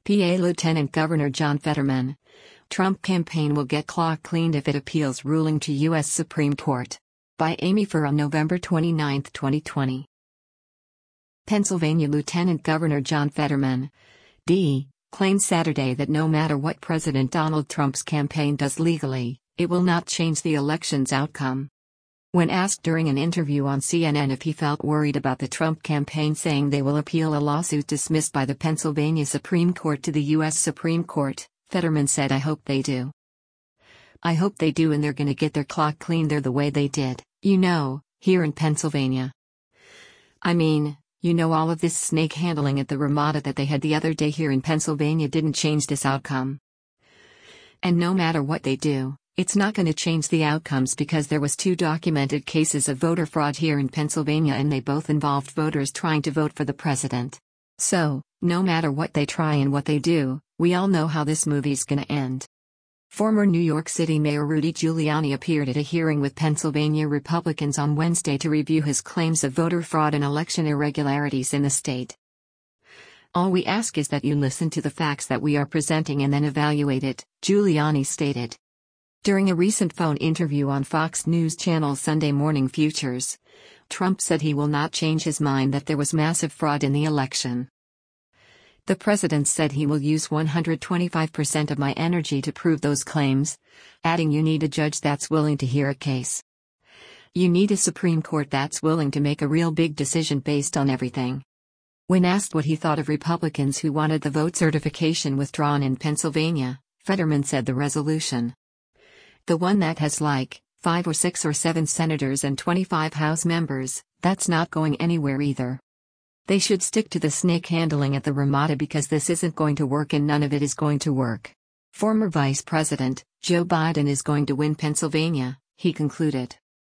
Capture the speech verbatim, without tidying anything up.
P A Lieutenant Governor John Fetterman. Trump campaign will get clock cleaned if it appeals ruling to U S Supreme Court. By Amy Furr on November twenty-ninth, twenty twenty. Pennsylvania Lieutenant Governor John Fetterman, D, claimed Saturday that no matter what President Donald Trump's campaign does legally, it will not change the election's outcome. When asked during an interview on C N N if he felt worried about the Trump campaign saying they will appeal a lawsuit dismissed by the Pennsylvania Supreme Court to the U S Supreme Court, Fetterman said, "I hope they do. I hope they do, and they're gonna get their clock cleaned there the way they did, you know, here in Pennsylvania. I mean, you know, all of this snake handling at the Ramada that they had the other day here in Pennsylvania didn't change this outcome. And no matter what they do, it's not going to change the outcomes because there was two documented cases of voter fraud here in Pennsylvania and they both involved voters trying to vote for the president. So, no matter what they try and what they do, we all know how this movie's going to end." Former New York City Mayor Rudy Giuliani appeared at a hearing with Pennsylvania Republicans on Wednesday to review his claims of voter fraud and election irregularities in the state. "All we ask is that you listen to the facts that we are presenting and then evaluate it," Giuliani stated. During a recent phone interview on Fox News Channel Sunday Morning Futures, Trump said he will not change his mind that there was massive fraud in the election. The president said he will use one hundred twenty-five percent of my energy to prove those claims, adding, "You need a judge that's willing to hear a case. You need a Supreme Court that's willing to make a real big decision based on everything." When asked what he thought of Republicans who wanted the vote certification withdrawn in Pennsylvania, Fetterman said the resolution, "The one that has like, five or six or seven senators and twenty-five House members, that's not going anywhere either. They should stick to the snake handling at the Ramada because this isn't going to work and none of it is going to work. Former Vice President Joe Biden is going to win Pennsylvania," he concluded.